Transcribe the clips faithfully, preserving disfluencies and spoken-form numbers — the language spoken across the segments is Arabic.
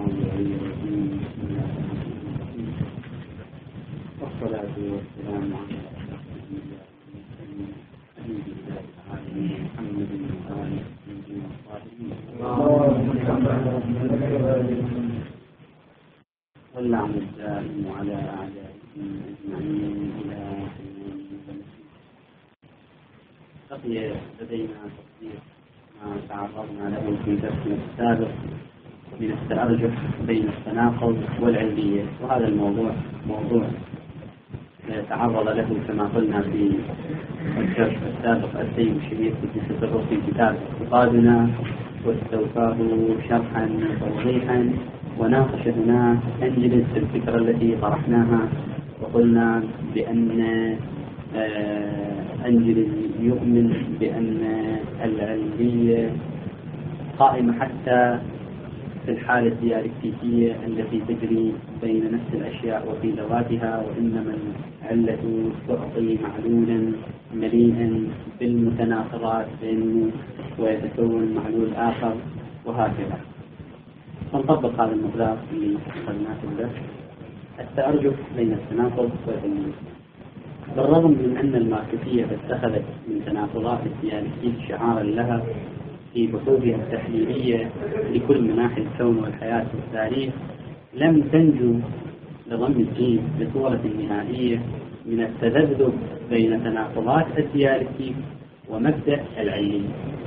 والصلاة والسلام على محمد وآله واللعن الدائم على أعدائهم أجمعين إلى بقي لدينا تفسير ما تعرضنا له في درسنا السابق من التأرجح بين التناقض والعلية، وهذا الموضوع موضوع تعرض له كما قلنا في الدرس السابق السيد الشريف في في كتاب اعتقادنا، واستوفاه شرحا وتوضيحا، وناقش هنا أنجلس الفكرة التي طرحناها، وقلنا بأن أنجلس يؤمن بأن العلية قائمة حتى في الحالة الديالكتيكية التي تجري بين نفس الأشياء وفي ذواتها، وإنما العلة تعطي معلولا مليئا بالمتناقضات بينه ويتكون معلول آخر، وهكذا. فنطبق هذا المقدار اللي أخذناه في الدرس، التأرجح بين التناقض والعلية. بالرغم من أن الماركسية اتخذت من تناقضات الديالكتيك شعارا لها في بحوثها التحليلية لكل مناحي الكون والحياة والتاريخ، لم تنجو لضم الجيم بصورة نهائية من التذبذب بين تناقضات الديالكتيك ومبدأ العلية،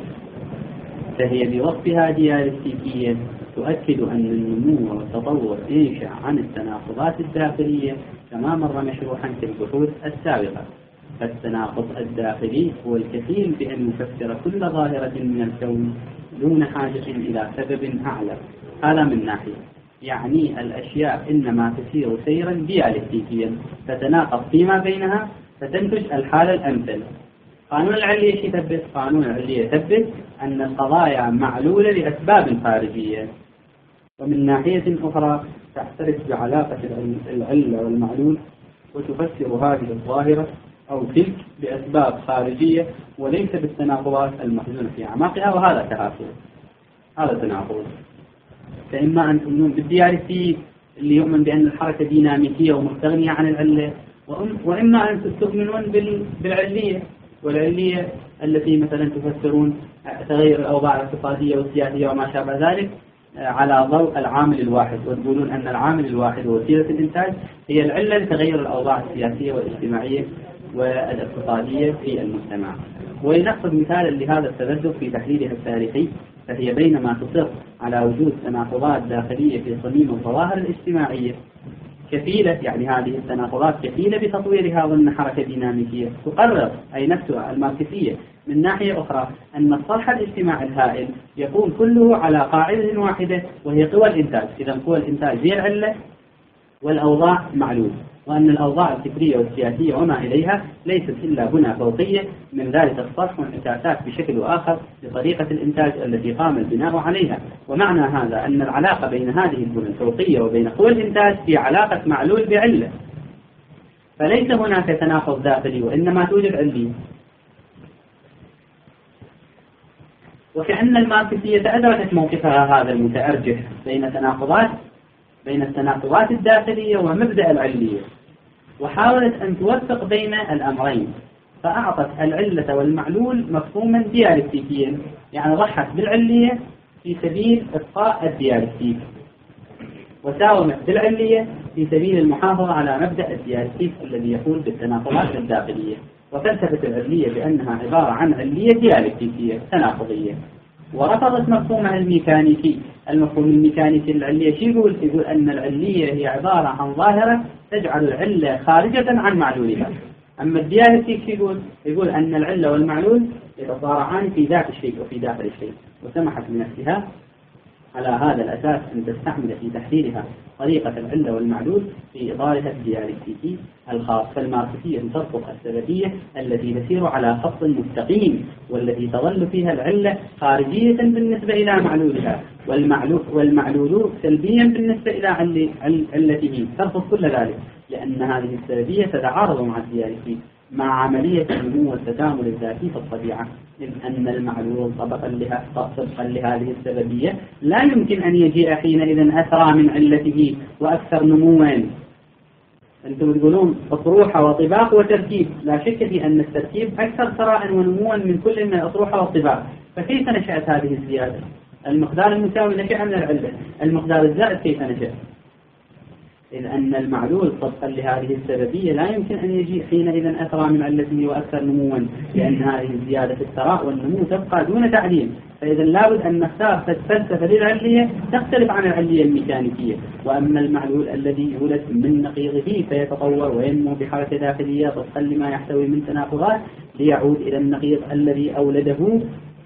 فهي بوصفها ديالكتيكية تؤكد أن النمو والتطور ينشأ عن التناقضات الداخلية كما مر مشروحا في البحوث السابقة. فالتناقض الداخلي هو الكفيل بأن يفسر كل ظاهرة من الكون دون حاجة إلى سبب أعلى. هذا من ناحية، يعني الأشياء إنما تسير سيرا ديالكتيكيا تتناقض فيما بينها فتنتج الحالة الأمثل. قانون العلية يثبت قانون العلية يثبت أن القضايا معلولة لأسباب خارجية. ومن ناحية أخرى تعترف بعلاقة العلة والمعلول وتفسر هذه الظاهرة أو تلك بأسباب خارجية وليس بالتناقضات المخزونة في أعماقها، وهذا تهافت، هذا تناقض. فإما أن تؤمنون بالديالكتيك اللي يؤمن بأن الحركة ديناميكية ومستغنية عن العلة، وإما أن تؤمنون بالعلية، والعلية التي مثلا تفسرون تغير الأوضاع الاقتصادية والسياسية وما شابه ذلك على ضوء العامل الواحد، وتقولون أن العامل الواحد ووسيلة الإنتاج هي العلة لتغير الأوضاع السياسية والاجتماعية والاقتصادية في المجتمع. ولنأخذ مثالا لهذا التذبذب في تحليلها التاريخي، فهي بينما تصر على وجود تناقضات داخلية في صميم الظواهر الاجتماعية كفيلة، يعني هذه التناقضات كفيلة بتطويرها ضمن حركة ديناميكية، تقرر أي نفسها الماركسية من ناحية أخرى أن الصرح الاجتماعي الهائل يكون كله على قاعدة واحدة وهي قوى الإنتاج. إذا قوى الإنتاج هي العلة والأوضاع معلول، وأن الأوضاع الفكرية والسياسية وما إليها ليست إلا بنى فوقية من ذلك الصرح وانعكاسات بشكل آخر لطريقة الإنتاج التي قام البناء عليها. ومعنى هذا أن العلاقة بين هذه البنى الفوقية وبين قوى الإنتاج هي علاقة معلول بعلة، فليس هناك تناقض داخلي وإنما توجد علية. وكأن الماركسية أدركت موقفها هذا المتأرجح بين تناقضات بين التناقضات الداخلية ومبدأ العلية، وحاولت أن توفق بين الأمرين، فأعطت العلة والمعلول مفهوما ديالكتيكيا، يعني ضحت بالعلية في سبيل إبقاء الديالكتيك، وساومت بالعلية في سبيل المحافظة على مبدأ الديالكتيك الذي يقول بالتناقضات الداخلية. وفلسفة العلية بأنها عبارة عن علية ديالكتيكية تناقضية، ورفضت مفهومها الميكانيكي. المفهوم الميكانيكي للعلية شو يقول؟ يقول أن العلية هي عبارة عن ظاهرة تجعل العلة خارجة عن معلولها. أما الديالكتيك يقول يقول أن العلة والمعلول يتصارعان في ذات الشيء وفي داخل الشيء، وسمحت لنفسها على هذا الأساس أن تستعمل في تحليلها طريقة العلة والمعلول في إطارها الديالكتيكي الخاص. فالماركسية ترفض السببية التي تسير على خط مستقيم، والتي تظل فيها العلة خارجية بالنسبة إلى معلولها، والمعلول, والمعلول سلبيا بالنسبة إلى علته. ترفض كل ذلك لأن هذه السببية تتعارض مع الديالكتيك، مع عملية النمو والتكامل الذاتي في الطبيعة، إذ أن المعلول طبقا لها طبقا لهذه السببية لا يمكن أن يجيء حينئذ أسرع من علته وأكثر نموا. أنتم تقولون أطروحة وطباق وتركيب، لا شك في أن التركيب أكثر ثراء ونموا من كل من الأطروحة والطباق، فكيف نشأت هذه الزيادة؟ المقدار المساوي نشأ من العلة، المقدار الزائد كيف نشأ؟ إذ أن المعلول طبقا لهذه السببية لا يمكن أن يجيء حينئذ أسرع من علته وأكثر نموا، لأن هذه الزيادة في الثراء والنمو تبقى دون تعديل، فإذا لابد أن نختار فلسفة للعلية تختلف عن العلية الميكانيكية. وأما المعلول الذي يولد من نقيضه فيتطور وينمو بحركة داخلية طبقا لما يحتوي من تناقضات ليعود إلى النقيض الذي أولده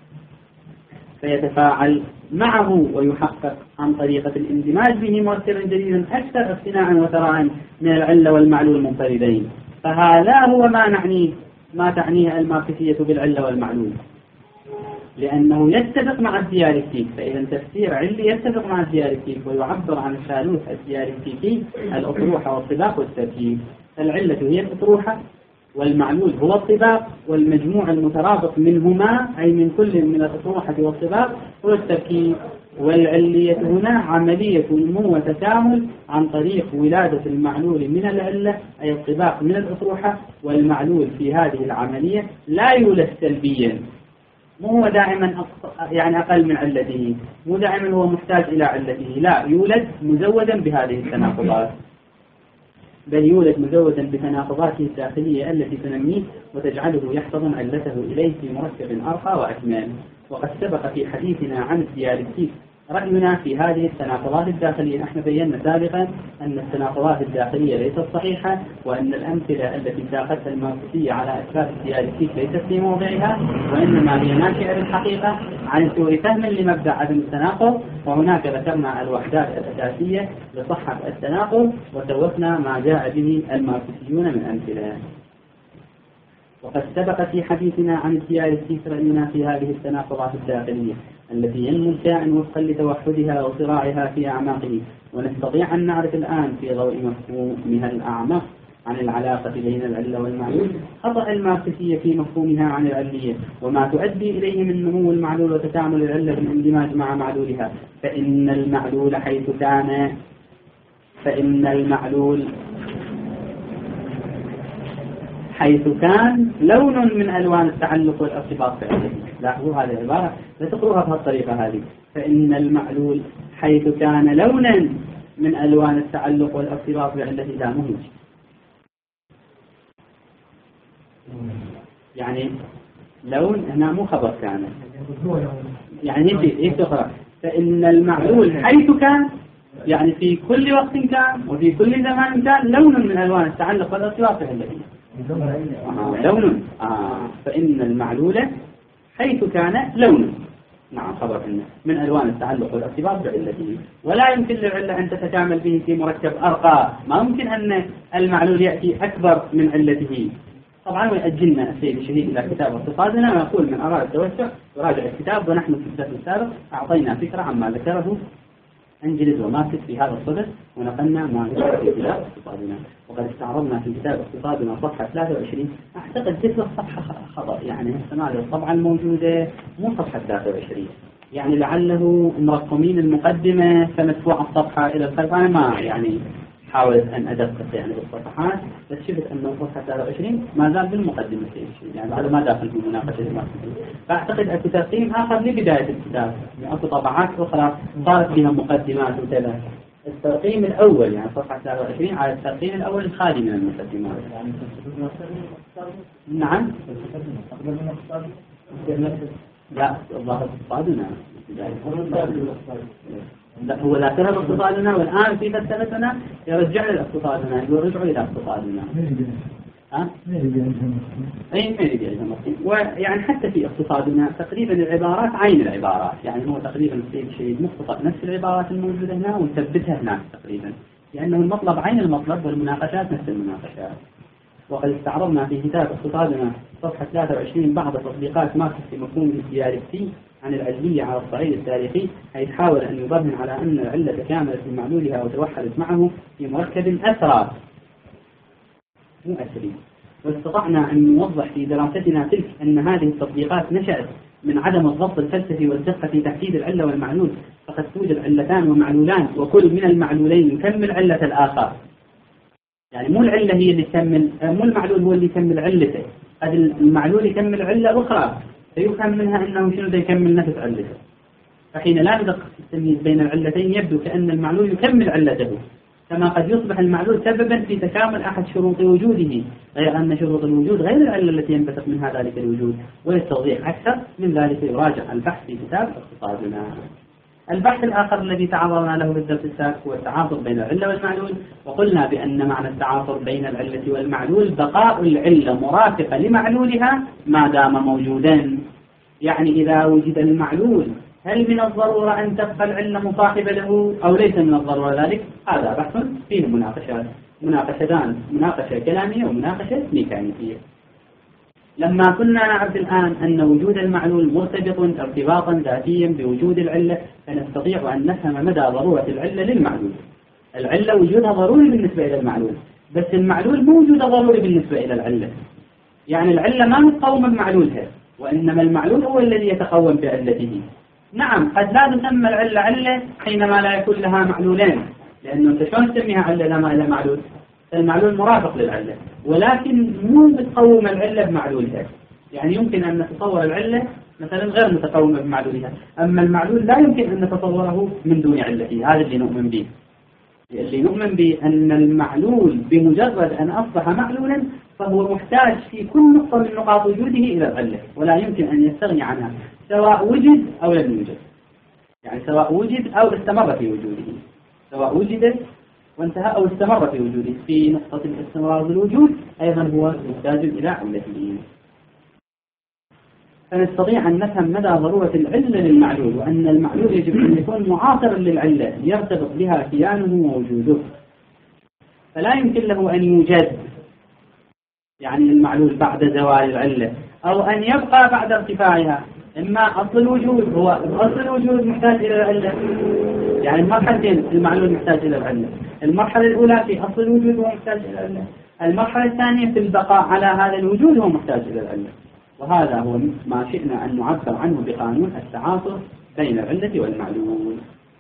فيتفاعل معه ويحقق عن طريقة الاندماج به مركبا جديدا أكثر اقتناعا وثراء من العلة والمعلول المنفردين. فهذا هو ما نعنيه ما تعنيه الماركسية بالعلة والمعلول، لأنه يتفق مع الديالكتيك. فإذا تفسير علي يتفق مع الديالكتيك ويعبر عن الثالوث الديالكتيكي الأطروحة والطباق والتركيب. العلة هي الأطروحة والمعلول هو الطباق، والمجموع المترابط منهما أي من كل من الأطروحة والطباق هو التركيب. والعلية هنا عملية نمو وتكامل عن طريق ولادة المعلول من العلة أي الطباق من الأطروحة، والمعلول في هذه العملية لا يولد سلبيا، مو هو دائما يعني أقل من علته، مو دائما هو محتاج إلى علته، لا، يولد مزودا بهذه التناقضات، بل يولد مزودا بتناقضاته الداخلية التي تنميه وتجعله يحتضن علته إليه في مركب أرقى وأكمل. وقد سبق في حديثنا عن الديالكتيك رأينا في هذه التناقضات الداخلية. نحن بينا سابقا أن التناقضات الداخلية ليست صحيحة، وأن الأمثلة التي ساقتها الماركسية على إثبات الديالكتيك ليست في موضعها، وإنما هي ناشئة بالحقيقة عن سوء فهم لمبدأ عدم التناقض. وهناك ذكرنا الوحدات الأساسية لصحة التناقض وسوفنا ما جاء به الماركسيون من أمثلة. وقد سبق في حديثنا عن الديالكتيك رأينا في هذه التناقضات الداخلية التي ينمو الكائن وفقا لتوحدها وصراعها في أعماقه، ونستطيع أن نعرف الآن في ضوء مفهومها الأعمق عن العلاقة بين العلة والمعلول خطأ الماركسية في مفهومها عن العلية وما تؤدي إليه من نمو المعلول وتكامل العلة بالاندماج مع معلولها. فإن المعلول حيث كان فإن المعلول حيث كان لون من ألوان التعلق والارتباط بعلته. لاحظوا هذه العبارة لا تقروها بهالطريقة هذه. فإن المعلول حيث كان لونا من ألوان التعلق والارتباط بعلته لا مهج، يعني لون هنا مو خبر كان، يعني هيك هيك تقرأ. فإن المعلول حيث كان يعني في كل وقت كان وفي كل زمان كان لون من ألوان التعلق والارتباط بعلته. آه لون آه فإن المعلول حيث كان لون، نعم خبر إنه من ألوان التعلق والارتباط بعلته. ولا يمكن للعلة أن تتكامل به في مركب أرقى، ما ممكن أن المعلول يأتي أكبر من علته. طبعا ويأجلنا السيد الشهيد إلى كتاب اقتصادنا ويقول من أراد التوسع يراجع الكتاب، ونحن في الدرس السابق أعطينا فكرة عما ذكره أنجلز وماركس في هذا الصدد، ونقلنا ما ذكر في كتاب اقتصادنا. وقد استعرضنا في كتاب اقتصادنا صفحة ثلاثة وعشرين، أعتقد ذكر الصفحة خطأ، يعني هذه الطبعة الموجودة مو صفحة ثلاثة وعشرين، يعني لعله مرقمين المقدمة فمدفوع الصفحة إلى الخلف. أنا ما يعني حاولت أن أدقق يعني بالصفحات، بس شفت أنه صفحة ثلاثة وعشرين ما زال بالمقدمة شيء، يعني هذا ما داخل في مناقشة الماركسية. فأعتقد أن تقييم آخر لبداية الكتاب، يعني أكو طبعات أخرى صارت فيها مقدمات وكذا. الترقيم الأول يعني صفحة ثلاثة وعشرين على الترقيم الأول الخالي من المقدمات. نعم. لا الظاهر اقتصادنا لا هو لا تذهب اقتصادنا، والآن في فلسفتنا يرجع إلى اقتصادنا، يقول رجعوا إلى اقتصادنا. ها؟ أي ما يريد يعجبهم. ويعني حتى في اقتصادنا تقريبا العبارات عين العبارات، يعني هو تقريبا السيد الشهيد مختصر نفس العبارات الموجودة هنا ونثبتها هناك تقريبا، لأنه المطلب عين المطلب والمناقشات نفس المناقشات. وقد استعرضنا في كتاب اقتصادنا صفحة ثلاثة وعشرين بعض تطبيقات ماركس في مفهومه الديالكتي عن العلية على الصعيد التاريخي، حيث حاول أن يبرهن على أن العلة تكاملت في معلولها وتوحدت معه في مركب أسرى مو أسري، واستطعنا أن نوضح في دراستنا تلك أن هذه التطبيقات نشأت من عدم الضبط الفلسفي والدقة في تحديد العلة والمعلول، فقد توجد علتان ومعلولان وكل من المعلولين يكمل علة الآخر. يعني مو العلة هي اللي تكمل، مو المعلول هو اللي يكمل علته، هذا المعلول يكمل علة أخرى فيفهم منها أنه شنو ده يكمل نفس علته. فحين لا ندقق في التمييز بين العلتين يبدو كأن المعلول يكمل علته، كما قد يصبح المعلول سببا في تكامل أحد شروط وجوده، غير أن شروط الوجود غير العلة التي ينبثق منها ذلك الوجود. وللتوضيح أكثر من ذلك يراجع البحث في كتاب اقتصادنا. البحث الآخر الذي تعرضنا له في الدرس السابق هو التعاطف بين العلة والمعلول، وقلنا بأن معنى التعاطف بين العلة والمعلول بقاء العلة مرافقة لمعلولها ما دام موجودا. يعني إذا وجد المعلول هل من الضرورة أن تبقى العلة مصاحبة له أو ليس من الضرورة ذلك؟ هذا بحث فيه مناقشات، مناقشتان، مناقشة كلامية ومناقشة ميكانيكية. لما كنا نعرف الآن أن وجود المعلول مرتبط ارتباطا ذاتيا بوجود العلة، فنستطيع أن نفهم مدى ضرورة العلة للمعلول. العلة وجودها ضروري بالنسبة إلى المعلول، بس المعلول مو وجوده ضروري بالنسبة إلى العلة. يعني العلة ما متقومة بمعلولها، وإنما المعلول هو الذي يتقوم بعلته. نعم قد لا تسمى العلة علة حينما لا يكون لها معلولين، لأنه أنت شلون تسميها علة لما لها معلول؟ المعلول مرافق للعلة، ولكن مو متقومة العلة بمعلولها. يعني يمكن أن نتصور العلة مثلا غير متقومة بمعلولها، أما المعلول لا يمكن أن نتصوره من دون علته. هذا اللي نؤمن به، اللي نؤمن به أن المعلول بمجرد أن أصبح معلولا فهو محتاج في كل نقطة من نقاط وجوده إلى العلة، ولا يمكن أن يستغني عنها سواء وجد أو لم يوجد. يعني سواء وجد أو استمر في وجوده، سواء وجد وانتهى أو استمر في وجوده. في نقطة الاستمرار بالوجود أيضا هو محتاج إلى علته. فنستطيع أن نفهم مدى ضرورة العلة للمعلول، وأن المعلول يجب أن يكون معاصرا للعلة يرتبط بها كيانه ووجوده، فلا يمكن له أن يوجد يعني المعلول بعد زوال العلة، أو أن يبقى بعد ارتفاعها. إما أصل الوجود هو أصل الوجود محتاج إلى العلة، يعني المرحلتين المعلول محتاج إلى العلة. المرحلة الأولى في أصل الوجود هو محتاج إلى العلة، المرحلة الثانية في البقاء على هذا الوجود هو محتاج إلى العلة. وهذا هو ما شئنا أن نعبر عنه بقانون التعاطف بين العلة والمعلول.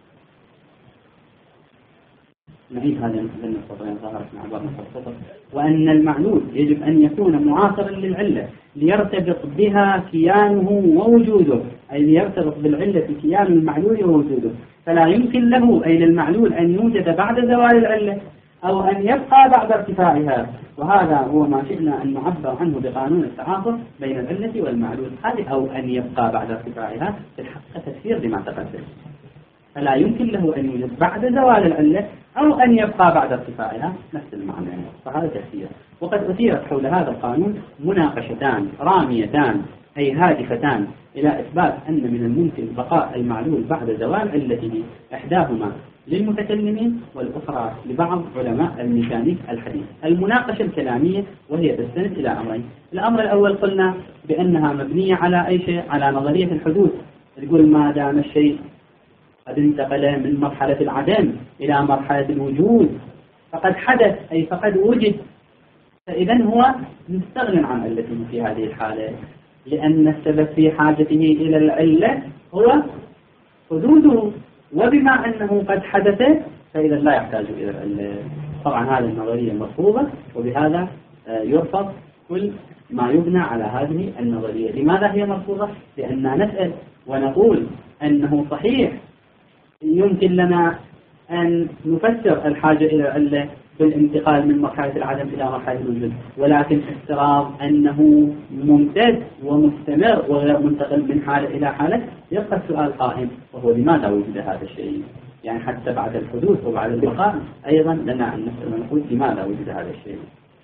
نعيد هذه النقطة التي ظهرت مع بعض الخطط. وأن المعلول يجب أن يكون معاصرا للعلة ليرتبط بها كيانه ووجوده، أي ليرتبط بالعلة في كيان المعلول ووجوده، فلا يمكن له أي للمعلول أن يوجد بعد زوال العلة أو أن يبقى بعد ارتفاعها. وهذا هو ما شئنا أن نعبر عنه بقانون التعاطف بين العلة والمعلول. هذه أو أن يبقى بعد ارتفاعها في الحقيقة تفسير لما تقدم، فلا يمكن له أن يوجد بعد زوال العلة أو أن يبقى بعد ارتفاعها، نفس المعنى. فهذا تفسير. وقد أثيرت حول هذا القانون مناقشتان راميتان أي هادفتان إلى إثبات أن من الممكن بقاء المعلول بعد زوال علته، إحداهما للمتكلمين والأخرى لبعض علماء الميكانيك الحديث. المناقشة الكلامية وهي تستند إلى أمرين. الأمر الأول قلنا بأنها مبنية على أي شيء؟ على نظرية الحدوث. تقول ما دام الشيء قد انتقل من مرحلة العدم إلى مرحلة الوجود فقد حدث، أي فقد وجد، فإذا هو مستغن عن علته في هذه الحالة، لأن السبب في حاجته إلى العلة هو حدوثه، وبما أنه قد حدث فإذا لا يحتاج إلى العلة. طبعا هذه النظرية مرفوضة، وبهذا يرفض كل ما يبنى على هذه النظرية. لماذا هي مرفوضة؟ لأننا نسأل ونقول أنه صحيح يمكن لنا أن نفسر الحاجة إلى العلة بالانتقال من مرحلة العدم إلى مرحلة الوجود، ولكن افتراض أنه ممتد ومستمر وغير منتقل من حالة إلى حالة، يبقى السؤال قائم، وهو لماذا وجد هذا الشيء؟ يعني حتى بعد الحدوث وبعد البقاء أيضا لنا أن نسأل ونقول لماذا وجد هذا الشيء.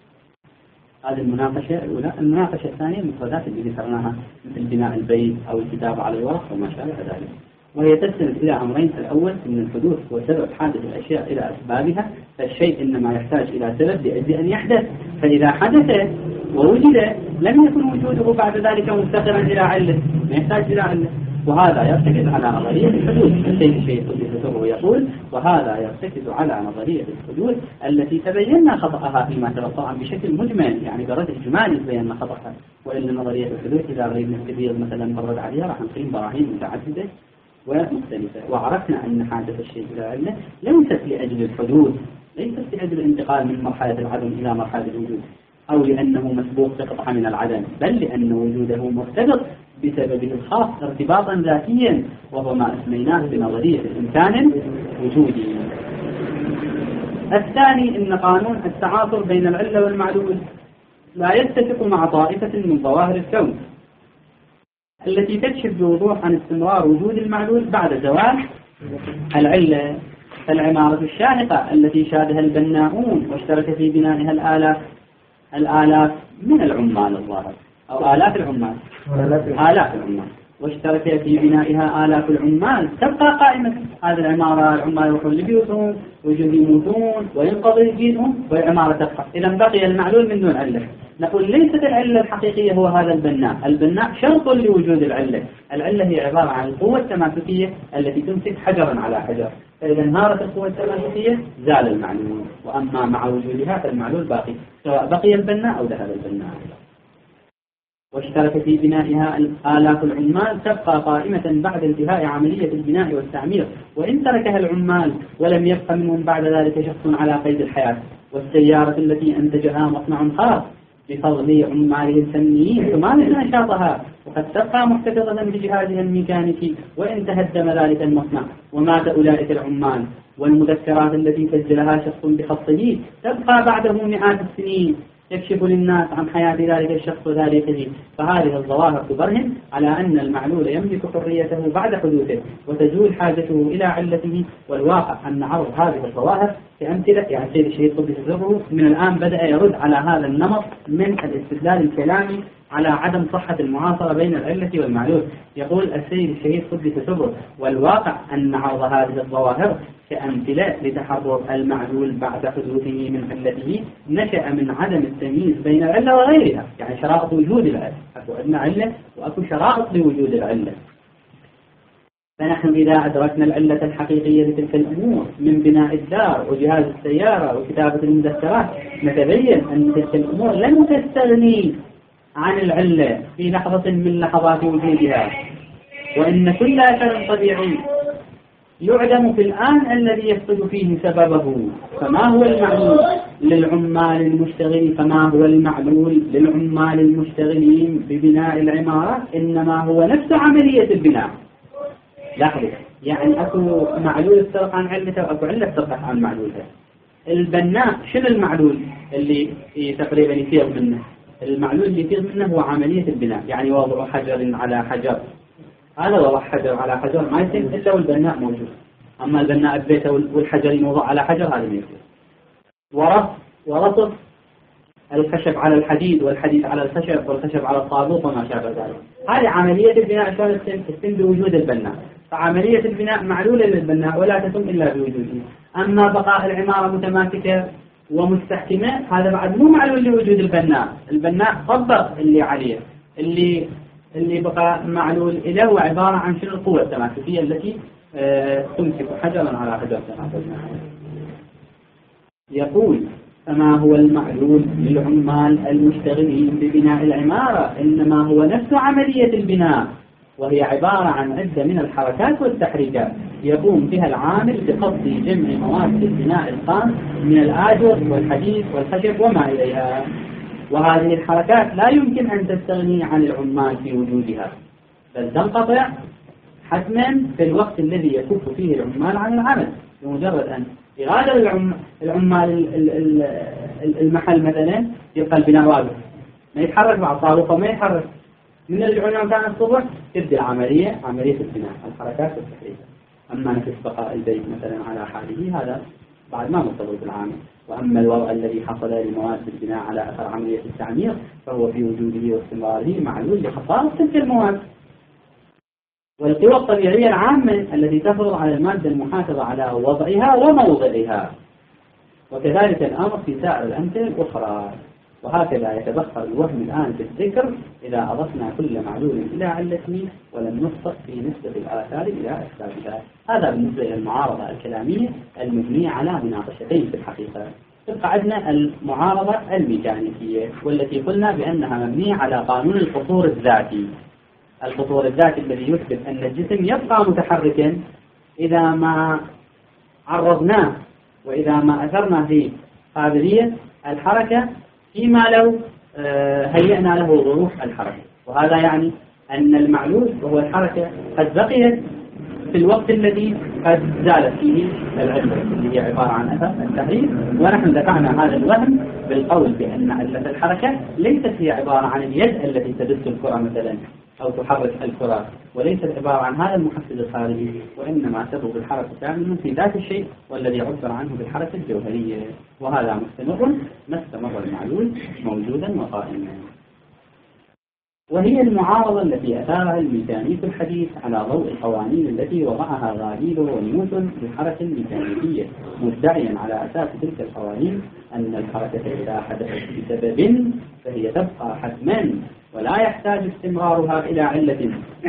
هذه المناقشة الأولى. المناقشة الثانية المفردات اللي ذكرناها مثل بناء البيت أو الكتابة على الورق وما شابه ذلك، وهي تستند إلى أمرين. الأول أن الحدوث هو سبب حادث الأشياء إلى أسبابها، فالشيء إنما يحتاج إلى سبب لأجل أن يحدث، فإذا حدث ووجد لم يكن وجوده بعد ذلك مفتقرا إلى علة، ما يحتاج إلى علة. وهذا يرتكز على نظرية الحدوث. السيد الشيخ قدس سره يقول وهذا يرتكز على نظرية الحدوث التي تبينا خطأها فيما سبق، طبعا بشكل مجمل، يعني برد إجمالي تبينا خطأها، وإن نظرية الحدوث إذا غيرنا كثير مثلا مرد عليها راح نقيم براهين متعددة ومختلفة. وعرفنا أن حاجة الشيء إلى علة ليست لأجل الحدوث، ليست لأجل الانتقال من مرحلة العدم إلى مرحلة الوجود، أو لأنه مسبوق بقطعة من العدم، بل لأن وجوده مرتبط بسببه الخاص ارتباطا ذاتيا، وهو ما أسميناه بنظرية الإمكان الوجودي. الثاني أن قانون التعاطر بين العلة والمعلول لا يتفق مع طائفة من ظواهر الكون التي تكشف بوضوح عن استمرار وجود المعلول بعد زوال العلة. فالعمارة الشاهقة التي شادها البناؤون واشترك في بنائها الآلاف الآلاف من العمال الظاهر أو آلاف العمال آلاف العمال واشترك في بنائها آلاف العمال تبقى قائمة هذه العمارة. العمال يروحون لبيوتهم ويجوا يموتون وينقضي جيدهم والعمارة تبقى. إذا بقي المعلول من دون علة. نقول ليست العلة الحقيقية هو هذا البناء، البناء شرط لوجود العلة. العلة هي عبارة عن القوة التماسكية التي تمسك حجرا على حجر، فإذا انهارت القوة التماسكية زال المعلول، وأما مع وجودها فالمعلول باقي سواء بقي البناء أو ذهب البناء. واشترك في بنائها آلاف العمال تبقى قائمة بعد انتهاء عملية البناء والتعمير، وإن تركها العمال ولم يبق منهم بعد ذلك شخص على قيد الحياة. والسيارة التي أنتجها مصنع خاص بفضل عماله الفنيين تمارس نشاطها، وقد تبقى محتفظة بجهازها الميكانيكي وإن تهدم ذلك المصنع ومات أولئك العمال. والمذكرات التي سجلها شخص بخطه تبقى بعده مئات السنين يكشف للناس عن حياة ذلك الشخص وتاريخه. فهذه الظواهر تبرهن على أن المعلول يملك حريته بعد حدوثه وتزول حاجته إلى علته. والواقع أن عرض هذه الظواهر كأمثلة، يعني السيد الشهيد قدس سره من الآن بدأ يرد على هذا النمط من الاستدلال الكلامي على عدم صحة المعاصرة بين العلة والمعلول. يقول السيد الشهيد قدس سره والواقع أن عرض هذه الظواهر كأمثلة لتحرر المعلول بعد حدوثه من علته نشأ من عدم التمييز بين العلة وغيرها، يعني شرائط وجود العلة، أكو عندنا علة وأكو شرائط لوجود العلة. فنحن إذا أدركنا العلة الحقيقية لتلك الأمور من بناء الدار وجهاز السيارة وكتابة المذكرات نتبين أن تلك الأمور لن تستغني عن العلة في لحظة من لحظات وجودها، وإن كل أثر طبيعي يعدم في الآن الذي يفقد فيه سببه. فما هو المعلول للعمال المشتغلين فما هو المعلول للعمال المشتغلين ببناء العمارة إنما هو نفس عملية البناء. لاحظوا، يعني أكو معلول استرق عن علته وأكو علة استرق عن معلولها. البناء شنو المعلول اللي تقريبا يصير منه؟ المعلول اللي يصير منه هو عملية البناء، يعني وضع حجر على حجر. هذا وضع حجر على حجر ما يتم إلا والبناء موجود. أما البناء ببيته والحجر يوضع على حجر هذا ما يصير. ورص ورصف الخشب على الحديد والحديد على الخشب والخشب على الطابوق وما شابه ذلك. هذه عملية البناء شلون تتم بوجود البناء. فعملية البناء معلولة للبناء ولا تتم إلا بوجوده. أما بقاء العمارة متماسكة ومستحكمة هذا بعد مو معلول لوجود البناء. البناء طبق اللي عليه، اللي اللي بقى معلول له هو عبارة عن شنو القوة التماسكية التي آه تمسك حجرا على حجر. يقول فما هو المعلول للعمال المشتغلين ببناء العمارة إنما هو نفس عملية البناء، وهي عبارة عن عدة من الحركات والتحريكات يقوم بها العامل بقصد جمع مواد البناء الخام من الآجر والحديد والخشب وما إليها. وهذه الحركات لا يمكن أن تستغني عن العمال في وجودها، بل تنقطع حتما في الوقت الذي يكف فيه العمال عن العمل. بمجرد أن يغادر العمال المحل مثلا يبقى البناء واقف ما يتحرك مع الطابق وما يتحرك. من يرجعون مكان الصبح تبدأ العملية عملية البناء الحركات والتحريكات. أما نفس بقاء البيت مثلا على حاله هذا بعد ما مرتبط بالعامل. وأما الوضع الذي حصل لمواد البناء على أثر عملية التعمير فهو في وجوده واستمراره معلول لخسارة تلك المواد. والقوى الطبيعية العامة التي تفرض على المادة المحافظة على وضعها وموضعها. وكذلك الأمر في سائر الأمثلة الأخرى. وهكذا يتبخر الوهم الآن في الذكر إذا أضفنا كل معلول إلى علته ولم نخطئ في نسبة الآثار إلى أسبابها. هذا بالنسبة إلى المعارضة الكلامية المبنية على مناقشتين في الحقيقة. تبقى عندنا المعارضة الميكانيكية والتي قلنا بأنها مبنية على قانون القصور الذاتي. القصور الذاتي الذي يثبت أن الجسم يبقى متحركا إذا ما عرضناه وإذا ما أثرنا في قابلية الحركة فيما لو هيئنا له ظروف الحركة. وهذا يعني أن المعلول وهو الحركة قد بقيت في الوقت الذي قد زالت فيه العلة اللي هي عبارة عن أثر التحريك، ونحن دفعنا هذا الوهم بالقول بأن علة الحركة ليست هي عبارة عن اليد التي تدس الكرة مثلا أو تحرك الكرة، وليست عبارة عن هذا المحفز الخارجي، وإنما سبب الحركة كامل في ذات الشيء والذي عبر عنه بالحركة الجوهرية، وهذا مستمر ما استمر المعلول موجودا وقائما. وهي المعارضة التي أثارها الميكانيك الحديث على ضوء القوانين التي وضعها غاليلو ونيوتن للحركة الميكانيكية، مدعيا على أساس تلك القوانين أن الحركة إذا حدثت بسبب فهي تبقى حتما ولا يحتاج استمرارها إلى علة،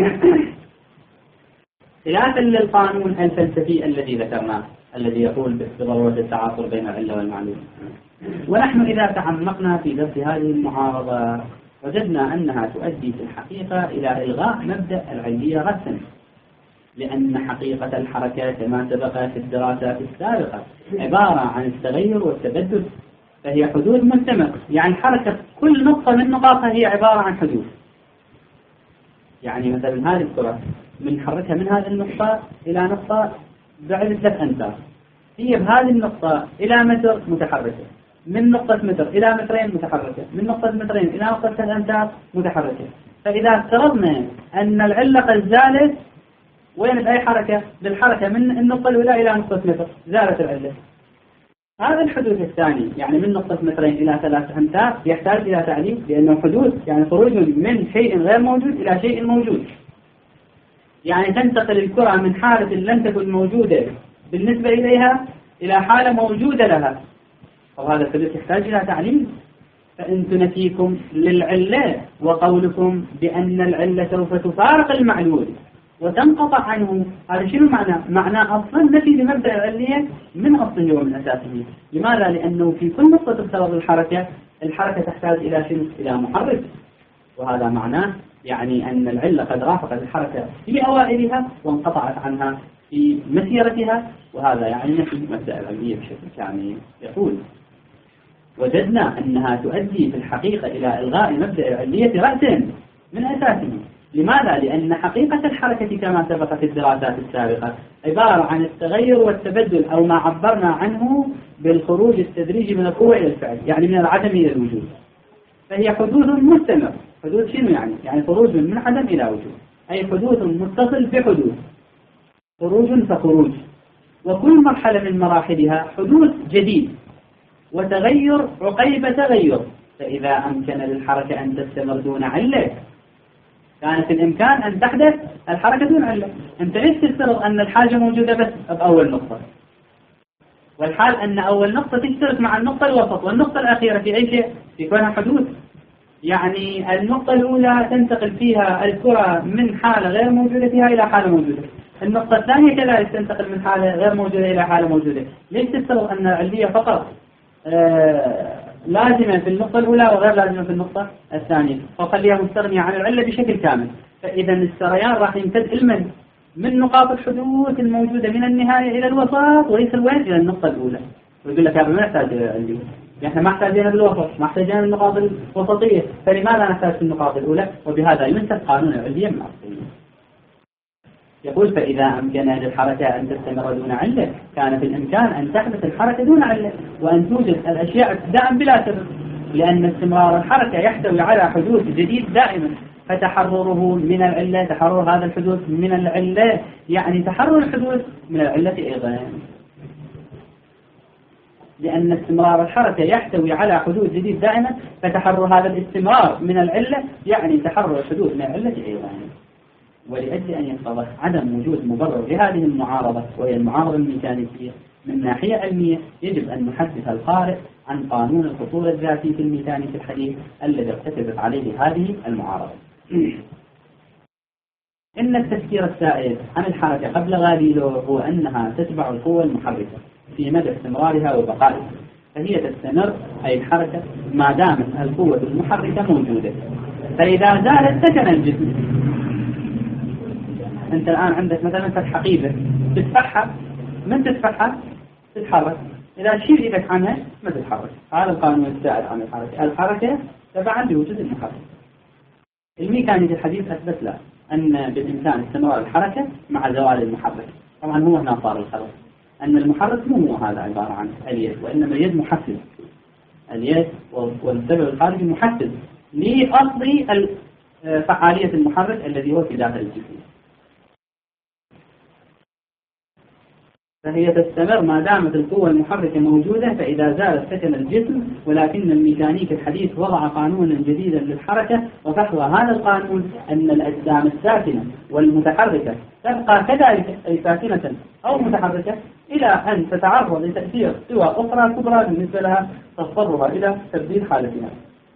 خلافا للقانون الفلسفي الذي ذكرناه الذي يقول بضرورة التعاطر بين العلة والمعلول. ونحن إذا تعمقنا في درس هذه المعارضة وجدنا أنها تؤدي في الحقيقة إلى إلغاء مبدأ العلية رأسا، لأن حقيقة الحركة كما سبق في الدراسات السابقة عبارة عن التغير والتبدل، فهي حدوث مستمر. يعني حركة كل نقطة من نقاطها هي عبارة عن حدوث. يعني مثلا هذه الكرة بنحركها من هذه النقطة إلى نقطة بعد ثلاث أمتار، هي بهذه النقطة إلى متر متحركة، من نقطة متر إلى مترين متحركة، من نقطة مترين إلى نقطة ثلاث أمتار متحركة. فإذا افترضنا أن العلة قد زالت، وين بأي حركة؟ بالحركة من النقطة الأولى إلى نقطة متر زالت العلة. هذا الحدوث الثاني يعني من نقطة مترين إلى ثلاث أمتار يحتاج إلى تعليل، لأنه حدوث يعني خروج من شيء غير موجود إلى شيء موجود. يعني تنتقل الكرة من حالة لم تكن موجودة بالنسبة إليها إلى حالة موجودة لها، وهذا الحدوث يحتاج إلى تعليل. فإن تنفيكم للعلة وقولكم بأن العلة سوف تفارق المعلول وتنقطع عنه، هذا شنو معنى؟ معنى أصلا نفي لمبدأ العلية من أصله ومن أساسه. لماذا؟ لأنه في كل نقطة تفترض الحركة، الحركة تحتاج إلى شنو؟ إلى محرك، وهذا معناه يعني أن العلة قد رافقت الحركة في أوائلها وانقطعت عنها في مسيرتها، وهذا يعني نفي مبدأ العلية بشكل كامل. يقول وجدنا أنها تؤدي في الحقيقة إلى إلغاء مبدأ العلية رأسا من أساسه. لماذا؟ لأن حقيقة الحركة كما سبق في الدراسات السابقة عبارة عن التغير والتبدل، أو ما عبرنا عنه بالخروج التدريجي من القوة إلى الفعل، يعني من العدم إلى الوجود. فهي حدوث مستمر. حدوث شنو يعني؟ يعني خروج من عدم إلى وجود، أي حدوث متصل بحدوث، خروج فخروج، وكل مرحلة من مراحلها حدوث جديد وتغير عقيب تغير. فإذا أمكن للحركة أن تستمر دون علة كانت الإمكان أن تحدث الحركة دون علة. أنت ليش تفترض أن الحاجة موجودة بس بأول نقطة، والحال أن أول نقطة تشترك مع النقطة الوسط والنقطة الأخيرة في أي شيء في كونها حدوث. يعني النقطة الأولى تنتقل فيها الكرة من حالة غير موجودة فيها إلى حالة موجودة، النقطة الثانية كذلك تنتقل من حالة غير موجودة إلى حالة موجودة. ليش تفترض أن العلية فقط آه لازمة في النقطة الأولى وغير لازمة في النقطة الثانية، وخليها مستغنية عن العلة بشكل كامل؟ فإذا السريان راح يمتد علما من نقاط الحدوث الموجودة من النهاية إلى الوسط، وليس الوين إلى النقطة الأولى. ويقول لك هذا ما يحتاج علية، احنا ما احتاجين بالوسط، ما احتاجين النقاط الوسطية، فلماذا نحتاج في النقاط الأولى؟ وبهذا ينسب قانون العلية مع الصلية. يقول فإذا أمكن للحركة أن تستمر دون علة كان في الإمكان أن تحدث الحركة دون علة وأن توجد الأشياء ابتداء بلا سبب، لأن استمرار الحركة يحتوي على حدوث جديد دائما، فتحرره من العلة، تحرر هذا الحدوث من العلة يعني تحرر الحدوث من العلة أيضا، لأن استمرار الحركة يحتوي على حدوث جديد دائما، فتحرر هذا الاستمرار من العلة يعني تحرر الحدوث من العلة أيضا. ولأجل أن يتضح عدم وجود مبرر لهذه المعارضة وهي المعارضة الميكانيكية، من ناحية علمية يجب أن نحدث القارئ عن قانون الخطورة الذاتي في الميكانيك الحديث الذي ارتكبت عليه هذه المعارضة. إن التفسير السائد عن الحركة قبل غاليليو هو أنها تتبع القوة المحركة في مدى استمرارها وبقائها، فهي تستمر أي الحركة ما دامت القوة المحركة موجودة، فإذا زالت سكن الجسم. أنت الآن عندك مثلا فتحة حقيبة تدفعها، من تدفعها تتحرك، إذا تشيل إيدك عنها ما تتحرك. هذا القانون السائد عن الحركة. الحركة تبعا لوجود المحرك. الميكانيك الحديث أثبت له أن بالإمكان استمرار الحركة مع زوال المحرك. طبعا هو هنا صار الخلط، أن المحرك مو هذا عبارة عن اليد، وإنما اليد محفز. اليد والسبب الخارجي محفز لأصل فعالية المحرك الذي هو في داخل الجسم. فهي تستمر ما دامت القوة المحركة موجودة، فإذا زالت سكن الجسم. ولكن الميكانيك الحديث وضع قانونا جديدا للحركة، وفحوى هذا القانون أن الأجسام الساكنة والمتحركة تبقى كذلك أي ساكنة أو متحركة إلى أن تتعرض لتأثير قوى أخرى كبرى بالنسبة لها تضطرها إلى تبديل حالتها.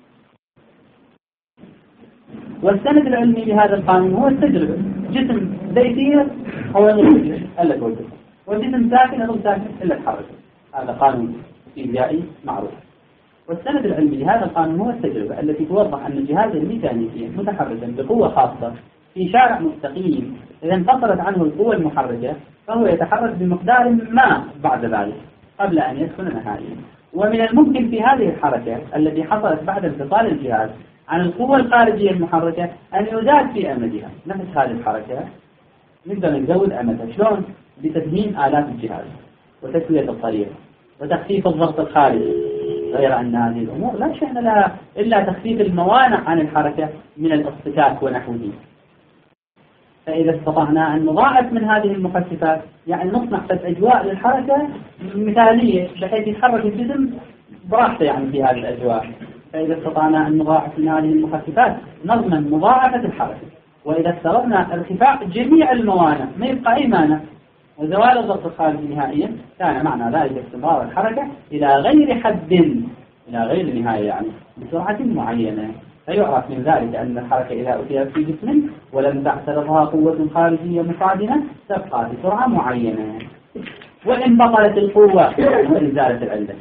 والسند العلمي لهذا القانون هو التجربة. جسم زيتية أو غير ألا توجد، والجسم ساكن أو ساكن إلا الحركة. هذا قانون فيزيائي معروف. والسند العلمي لهذا القانون هو التجربة التي توضح أن الجهاز الميكانيكي متحركا بقوة خاصة في شارع مستقيم، إذا انفصلت عنه القوة المحركة فهو يتحرك بمقدار ما بعد ذلك قبل أن يسكن نهائيا. ومن الممكن في هذه الحركة التي حصلت بعد انفصال الجهاز عن القوة الخارجية المحركة أن يزاد في أمدها. نفس هذه الحركة نقدر نزود أمدها. شلون؟ بتدهين آلات الجهاز وتسوية الطريق وتخفيف الضغط الخارجي، غير أن هذه الأمور لا شأن لها إلا تخفيف الموانع عن الحركة من الاصطكاك ونحوه. فإذا استطعنا أن نضاعف من هذه المخففات، يعني نصنع أجواء للحركة مثالية بحيث يتحرك الجسم براحته يعني في هذه الأجواء. فإذا استطعنا أن نضاعف من هذه المخففات نضمن مضاعفة الحركة. وإذا افترضنا ارتفاع جميع الموانع ما يبقى أي مانع وزوال الضغط الخارجي نهائيا، كان معنى ذلك استمرار الحركة إلى غير حد، إلى غير نهاية يعني بسرعة معينة. فيعرف من ذلك أن الحركة إذا أثيرت في جسم ولم تعترضها قوة خارجية مصادمة تبقى بسرعة معينة. وإن بطلت القوة فإن زالت العلة.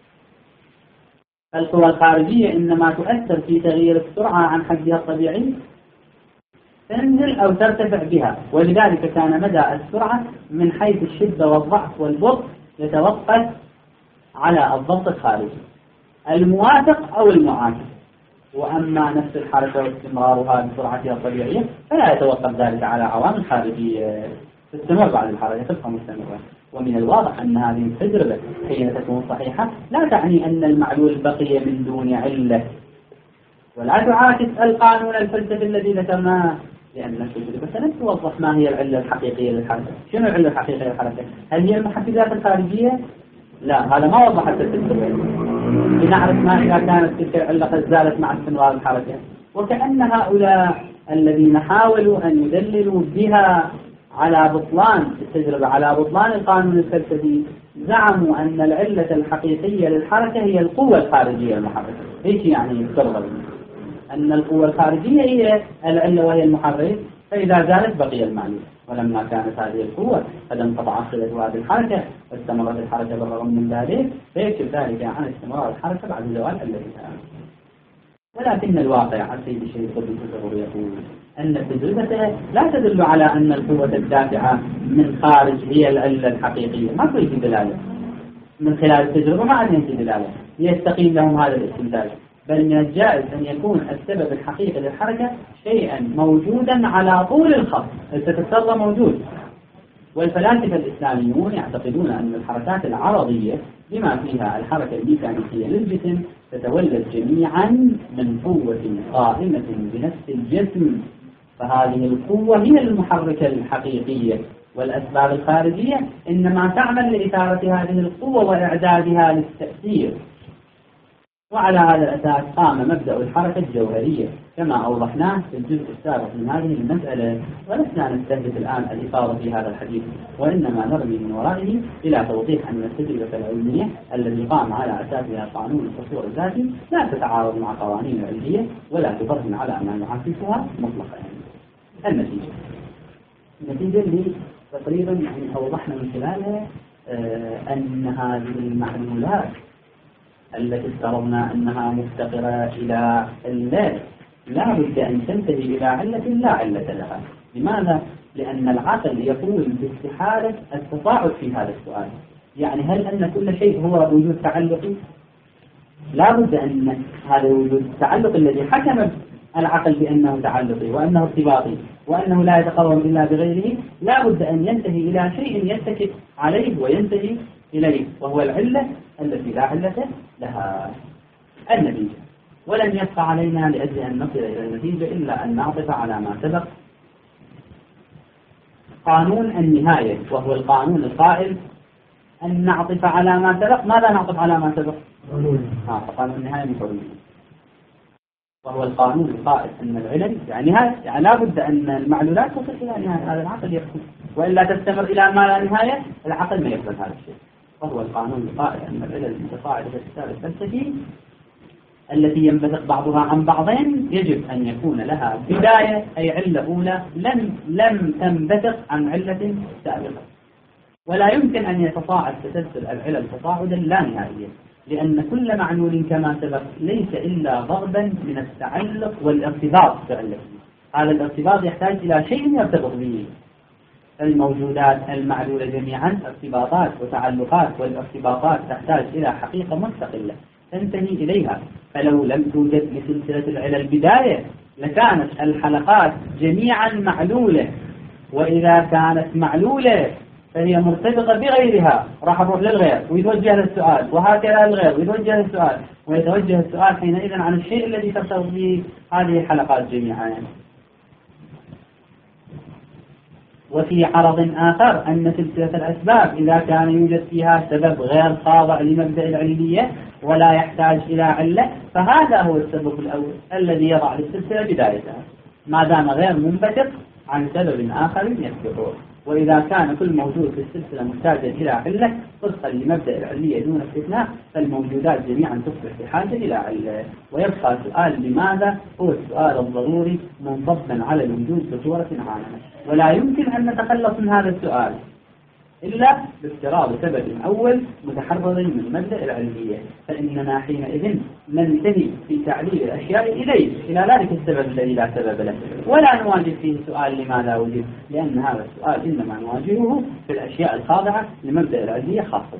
القوى الخارجية إنما تؤثر في تغيير السرعة عن حدها الطبيعي، تنزل أو ترتفع بها، ولذلك كان مدى السرعة من حيث الشدة والضعف والبطء يتوقف على الضغط الخارجي الموافق أو المعاكس. وأما نفس الحركة واستمرارها بسرعتها الطبيعية فلا يتوقف ذلك على عوامل خارجية، تستمر بعد الحركة تبقى مستمرة. ومن الواضح أن هذه التجربة حين تكون صحيحة لا تعني أن المعلول بقي من دون علة، ولا تعاكس القانون الفلسفي الذي ذكرناه، لأن التجربة لم توضح ما هي العلة الحقيقية للحركة. شنو العلة الحقيقية للحركة؟ هل هي المحفزات الخارجية؟ لا، هذا ما وضحت التجربة. لنعرف ما إذا كانت تلك العلة قد زالت مع استمرار الحركة. وكأن هؤلاء الذين حاولوا أن يدللوا بها على بطلان التجربة، على بطلان القانون الفلسفي، زعموا أن العلة الحقيقية للحركة هي القوة الخارجية المحركة. إيش يعني يفترض أن القوة الخارجية هي العلة وهي المحرك، فإذا زالت بقي المعنى. ولما كانت هذه القوة قد انقطعت صلة هذه الحركة واستمرت الحركة بالرغم من ذلك، فيكشف ذلك عن استمرار الحركة بعد زوال التي. ولكن الواقع السيد الشيخ قطب يقول أن التجربة لا تدل على أن القوة الدافعة من خارج هي العلة الحقيقية. ما في دلالة من خلال التجربة، ما عندهم دلالة يستقيم لهم هذا الاستنتاج، بل من الجائز أن يكون السبب الحقيقي للحركة شيئا موجودا على طول الخط، التكسر موجود. والفلاسفة الإسلاميون يعتقدون أن الحركات العرضية بما فيها الحركة الميكانيكية للجسم تتولد جميعا من قوة قائمة بنفس الجسم، فهذه القوة هي المحركة الحقيقية، والأسباب الخارجية إنما تعمل لإثارة هذه القوة وإعدادها للتأثير. وعلى هذا الأساس قام مبدأ الحركة الجوهرية كما أوضحناه في الجزء السابق من هذه المسألة، ولسنا نستهدف الآن الإفاضة في هذا الحديث، وإنما نرمي من ورائه إلى توضيح أن التجربة العلمية التي قام على أساسها قانون القصور الذاتي لا تتعارض مع قوانين العلمية ولا تبرهن على ما يعكسها مطلقا. النتيجة النتيجة اللي تقريبا يعني أوضحنا من خلالها آه أن هذه المعلولات التي افترضنا أنها مفتقرة إلى الليل لا بد أن تنتهي إلى علة لا علة لها. لماذا؟ لأن العقل يقول باستحالة التصاعد في هذا السؤال. يعني هل أن كل شيء هو وجود تعلقي؟ لا بد أن هذا الوجود التعلق الذي حكم العقل بأنه تعلقي وأنه ارتباطي وأنه لا يتقوم إلا بغيره، لا بد أن ينتهي إلى شيء يتكئ عليه وينتهي إليه، وهو العلة التي لا علة لها. النتيجة ولن يبقى علينا لأجل أن نصل إلى النتيجة إلا أن نعطف على ما سبق. قانون النهاية وهو القانون القائل أن نعطف على ما سبق. ماذا نعطف على ما سبق؟ آه قانون النهاية من حروفه، وهو القانون القائل أن العلل يعني هذا يعني لا بد أن المعلولات تصل إلى نهاية. هذا العقل يقول، وإلا تستمر إلى ما لا نهاية. العقل ما يقبل هذا الشيء. وهو القانون القائل أن العلل المتصاعدة في الكتاب الفلسفي التي ينبثق بعضها عن بعضين يجب أن يكون لها بداية، أي علة أولى لم لم تنبثق عن علة سابقة، ولا يمكن أن يتصاعد تسلسل العلل تصاعدا لا نهائيا، لأن كل معلول كما سبق ليس إلا ضربا من التعلق والارتباط بعلته. هذا الارتباط يحتاج إلى شيء يرتبط به. الموجودات المعلولة جميعا ارتباطات وتعلقات، والارتباطات تحتاج إلى حقيقة مستقلة تنتهي إليها. فلو لم توجد لسلسلة العلل بداية لكانت الحلقات جميعا معلولة، وإذا كانت معلولة فهي مرتبطة بغيرها، راح نروح للغير ويتوجه للسؤال، وهكذا الغير ويتوجه للسؤال، ويتوجه السؤال حينئذ عن الشيء الذي ترتبط به هذه الحلقات جميعا. وفي عرض آخر أن سلسلة الأسباب إذا كان يوجد فيها سبب غير خاضع لمبدأ العلية ولا يحتاج إلى علة، فهذا هو السبب الأول الذي يضع للسلسلة بدايتها ما دام غير منبثق عن سبب آخر يسبقه. وإذا كان كل موجود في السلسلة محتاجا إلى علة طبقا لمبدأ العلية دون استثناء، فالموجودات جميعا تصبح بحاجة إلى علة. ويبقى سؤال لماذا هو السؤال الضروري منصبا على الوجود بصورة عامة، ولا يمكن أن نتخلص من هذا السؤال إلا بافتراض سبب أول متحرر من مبدأ العلمية، فإننا حينئذ ننتهي في تعليل الأشياء إليه إلى ذلك السبب الذي لا سبب له، ولا نواجه فيه سؤال لماذا وجد، لأن هذا السؤال إنما نواجهه في الأشياء الخاضعة لمبدأ العلمية خاصة.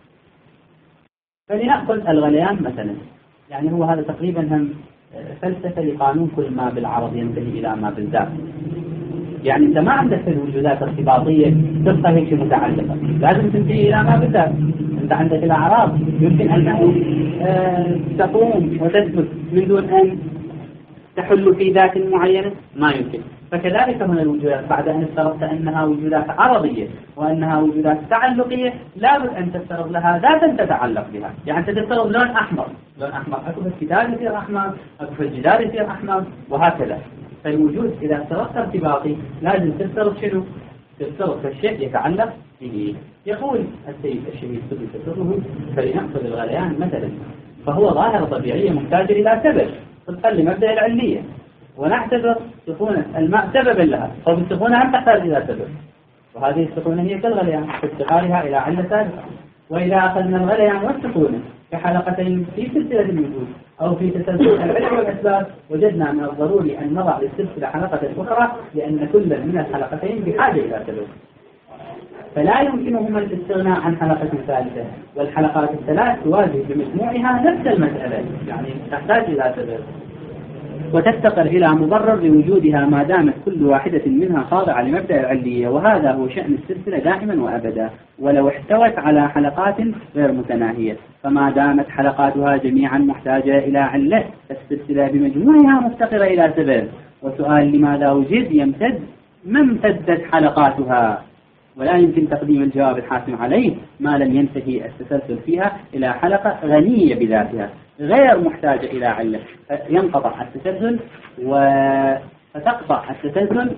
فلنأخذ الغليان مثلا، يعني هو هذا تقريبا هم فلسفة لقانون كل ما بالعرض ينتهي إلى ما بالذات. يعني أنت ما عندك في الوجودات ارتباطية تبقى هيك متعلقة، لازم تنتهي إلى ما بدأ. أنت عندك الأعراض يمكن أن آه تقوم وتثبت من دون أن تحل في ذات معينة، ما يمكن. فكذلك هنا الوجودات بعد أن افترضت أنها وجودات عرضية وأنها وجودات تعلقية لابد أن تفترض لها ذاتا تتعلق بها. يعني أنت تفترض لون أحمر، لون أحمر أكو في الكتاب يصير أحمر، أكو في الجدار يصير أحمر، وهكذا. فالوجود إذا افترضت ارتباطي لازم تفترض شنو؟ تفترض الشيء يتعلق به. يقول السيد الشهيد سبل تسره فلنأخذ الغليان مثلا، فهو ظاهرة طبيعية محتاجة إلى سبب طبقا لمبدأ العلمية، ونعتبر سخونة الماء سببا لها، فالسخونة هم تحتاج إلى سبب، وهذه السخونة هي كالغليان في افتقارها إلى علة سابقة. وإذا أخذنا الغليان والسخونة كحلقتين في سلسلة الوجود أو في تسلسل العلم والأسباب، وجدنا من الضروري أن نضع للسلسلة حلقة أخرى، لأن كل من الحلقتين بحاجة إلى سبب، فلا يمكنهما الاستغناء عن حلقة ثالثة. والحلقات الثلاث تواجه بمجموعها نفس المسألة، يعني تحتاج إلى سبب وتفتقر إلى مبرر لوجودها ما دامت كل واحدة منها خاضعة لمبدأ العلية. وهذا هو شأن السلسلة دائما وأبدا، ولو احتوت على حلقات غير متناهية، فما دامت حلقاتها جميعا محتاجة إلى علة فالسلسلة بمجموعها مفتقرة إلى سبب. وسؤال لماذا وجد يمتد ما امتدت حلقاتها، ولا يمكن تقديم الجواب الحاسم عليه ما لم ينتهي التسلسل فيها إلى حلقة غنية بذاتها. غير محتاجة إلى علة، ينقطع التسلسل فتقطع التسلسل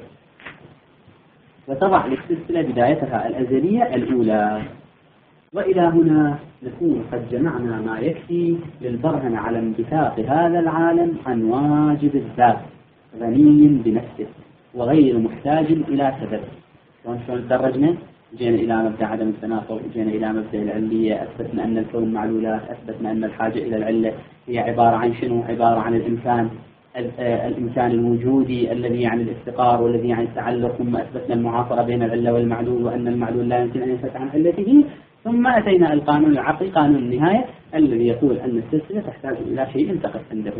وتضع للسلسلة بدايتها الأزلية الأولى. وإلى هنا نكون قد جمعنا ما يكفي للبرهن على انبثاق هذا العالم عن واجب الذات غني بنفسه وغير محتاج إلى سبب. شلون درجنا؟ جينا إلى مبدأ عدم التناقض، جينا إلى مبدأ العلية، أثبتنا أن الكون معلولات، أثبتنا أن الحاجة إلى العلة هي عبارة عن شنو؟ عبارة عن الإمكان الإمكان الوجودي الذي يعني الافتقار والذي يعني التعلق، ثم أثبتنا المعاصرة بين العلة والمعلول وأن المعلول لا يمكن أن ينفك عن علته، ثم أتينا القانون العقلي قانون النهاية الذي يقول أن السلسلة تحتاج إلى شيء تقف عنده.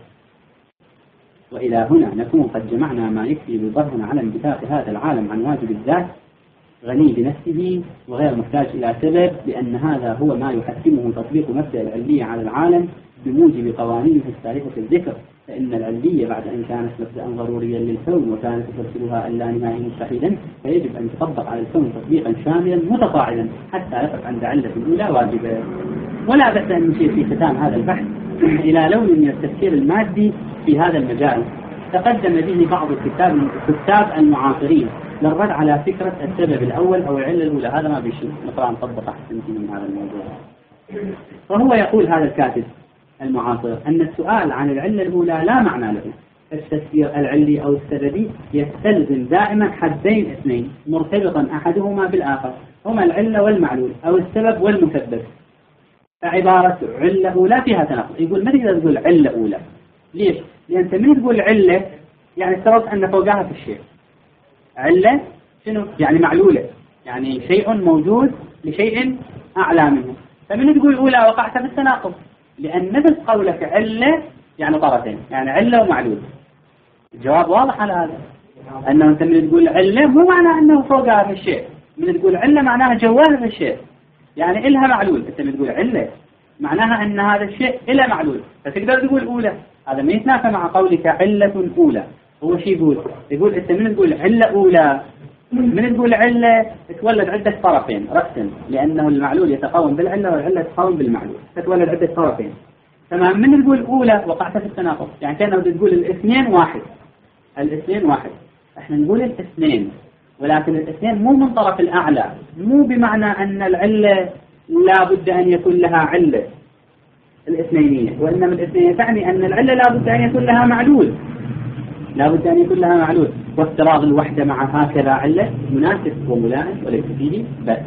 وإلى هنا نكون قد جمعنا ما يكفي بالبرهن على انبثاق هذا العالم عن واجب الذات غني بنفسه وغير محتاج إلى سبب، لأن هذا هو ما يحكمه تطبيق مبدأ العلية على العالم بموجب قوانينه السالفة الذكر. فإن العلية بعد أن كانت مبدأ ضروريا للكون وكانت تفسرها اللانهائي مستحيلا، فيجب أن تطبق على الكون تطبيقا شاملا متقاعدا حتى يقف عند علة الأولى واجبا. ولا بأس أن نشير في ختام هذا البحث إلى لون من التفكير المادي في هذا المجال تقدم به بعض الكتاب الكتاب المعاصرين للرد على فكرة السبب الأول أو العلة الأولى. هذا ما بيشي نقرأ نطبق أحسن من هذا الموضوع. فهو يقول هذا الكاتب المعاصر أن السؤال عن العلة الأولى لا معنى له. التفسير العلي أو السببي يستلزم دائما حدين اثنين مرتبطا أحدهما بالآخر، هما العلة والمعلول أو السبب والمسبب. فعبارة علة أولى فيها تناقض. يقول ما تقدر تقول علة أولى. ليش؟ لأن من تقول علة يعني افترضت أن فوقها في الشيء. علة شنو؟ يعني معلولة، يعني شيء موجود لشيء أعلى منه. فمن تقول أولى وقعت في التناقض، لأن نفس قولك علة يعني طرفين، يعني علة ومعلول. الجواب واضح على هذا، أنه أنت من تقول علة مو معنى أنه فوقها في الشيء، من تقول علة معناها جواها في الشيء، يعني إلها معلول. أنت من تقول علة معناها أن هذا الشيء إله معلول، فتقدر تقول أولى. هذا ما يتنافى مع قولك علة أولى. هو شيء يقول يقول أنت من تقول علة أولى، من تقول علة تتولد عدة طرفين رأسا، لأنه المعلول يتقاوم بالعلة والعلة تتقاوم بالمعلول، تتولد عدة طرفين. تمام. من تقول أولى وقعت في التناقض، يعني كأنه تقول الاثنين واحد، الاثنين واحد. احنا نقول الاثنين، ولكن الاثنين مو من طرف الأعلى، مو بمعنى أن العلة لا بد أن يكون لها علة الاثنينية، وإنما الاثنينية تعني أن العلة لا بد أن يكون لها معلول، لا بد أن يكون لها معلول. وافتراض الوحدة مع هكذا علة مناسب وملائم وليس فيه بأس.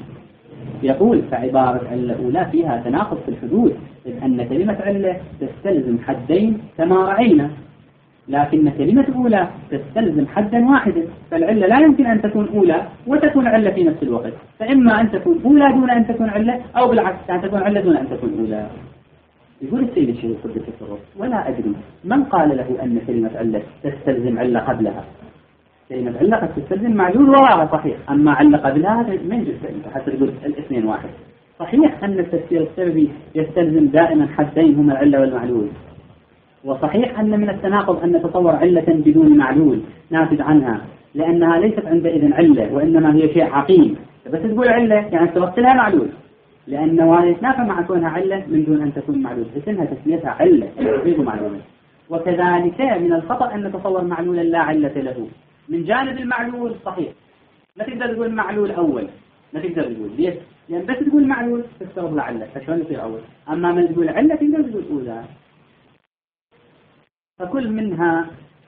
يقول فعبارة علة أولى فيها تناقض في الحدود، إذ أن كلمة علة تستلزم حدين كما رأينا، لكن كلمة أولى تستلزم حدا واحدا. فالعلة لا يمكن أن تكون أولى وتكون علة في نفس الوقت، فإما أن تكون أولى دون أن تكون علة، أو بالعكس أن تكون علة دون أن تكون أولى. يقول السيد الشيخ قدس السر ولا أدري من قال له أن كلمة علة تستلزم علة قبلها. كلمة علة قد تستلزم معلول وراها صحيح، أما علة قبلها من جزء حتى تقول الاثنين واحد. صحيح أن التفسير السببي يستلزم دائما حدين هما العلة والمعلول، وصحيح أن من التناقض أن نتصور علة بدون معلول ناتج عنها، لأنها ليست عندئذ علة وإنما هي شيء عقيم. بس تقول علة يعني توصل لها معلول، لأنه هذا يتنافى مع كونها علة من دون أن تكون معلول، اسمها تسميتها علة غير معلولة. وكذلك من الخطأ أن نتصور معلولا لا علة له. من جانب المعلول صحيح ما تقدر تقول معلول أول، ما تقدر تقول ليش؟ لأن بس تقول معلول تفترض له علة، فشلون يصير أول؟ أما من تقول علة تقدر تقول أولى. فكل منها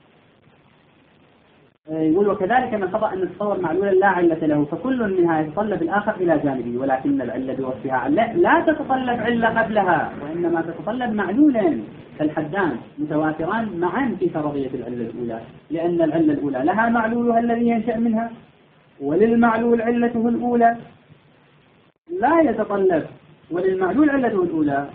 يقول وكذلك من خطأ أن نتصور معلولا لا علة له، فكل منها يتطلب الآخر إلى جانبه، ولكن العلة بوصفها علة لا تتطلب علة قبلها، وإنما تتطلب معلولا. فالحدان متواتران معا في فرضية العلة الأولى، لأن العلة الأولى لها معلولها الذي ينشأ منها، وللمعلول علته الأولى لا يتطلب، وللمعلول علته الأولى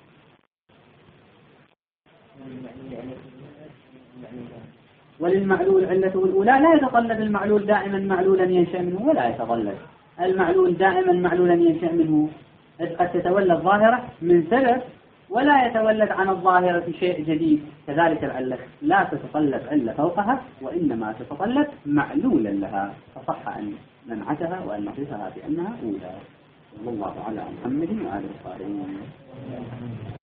وللمعلول علته الأولى لا يتطلب المعلول دائما معلولا ينشأ منه، ولا يتطلب المعلول دائما معلولا ينشأ منه، إذ قد تتولد ظاهرة من سبب ولا يتولد عن الظاهرة شيء جديد. كذلك العلة لا تتطلب علة فوقها، وإنما تتطلب معلولا لها، فصح أن ننعتها وأن نصفها بأنها أولى. والله على محمد وآله الصالحين.